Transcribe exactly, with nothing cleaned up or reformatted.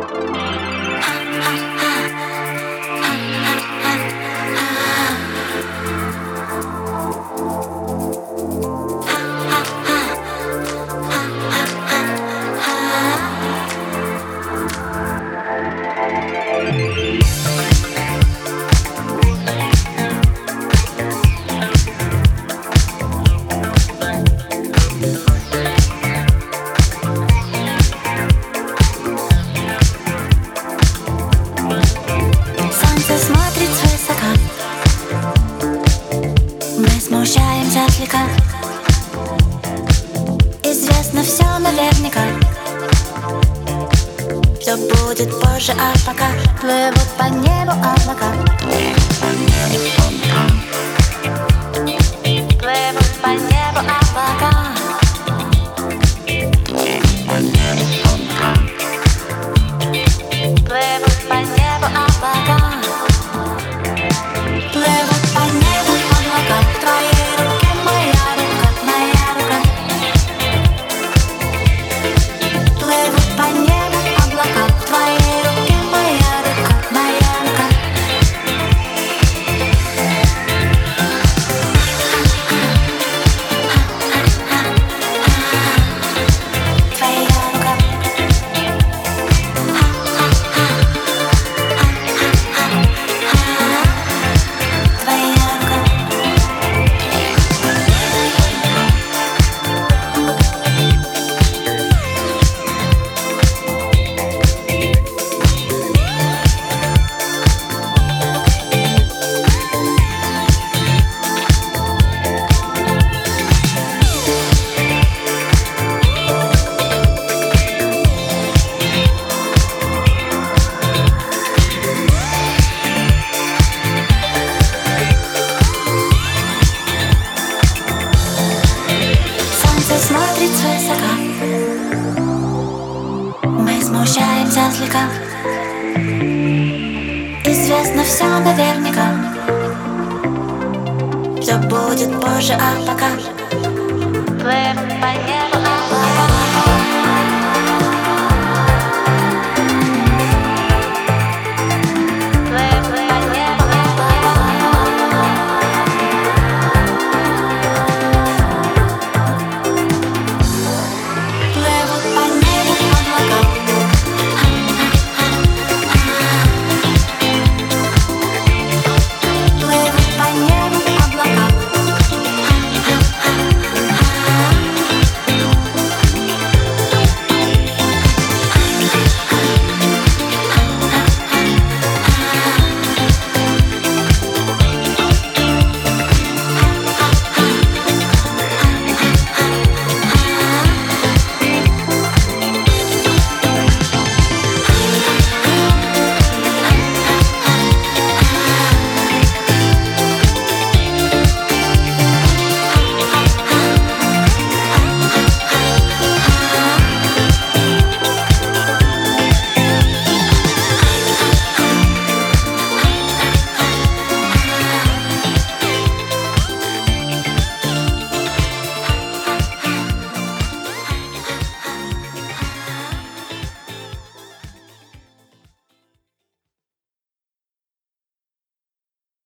Смущаемся слегка. Известно все наверняка. Все будет позже, а пока плывут по небу облака. Плывут по небу облака. Плывут по небу облака. Плывут по небу облака. Твои руки, моя рука, моя рука. Плывут по небу облака. Твои руки, моя рука, моя рука. Твоя рука. Смотрит свысока. Мы смущаемся слегка. Известно все наверняка. Все будет позже, а пока плывем по небу.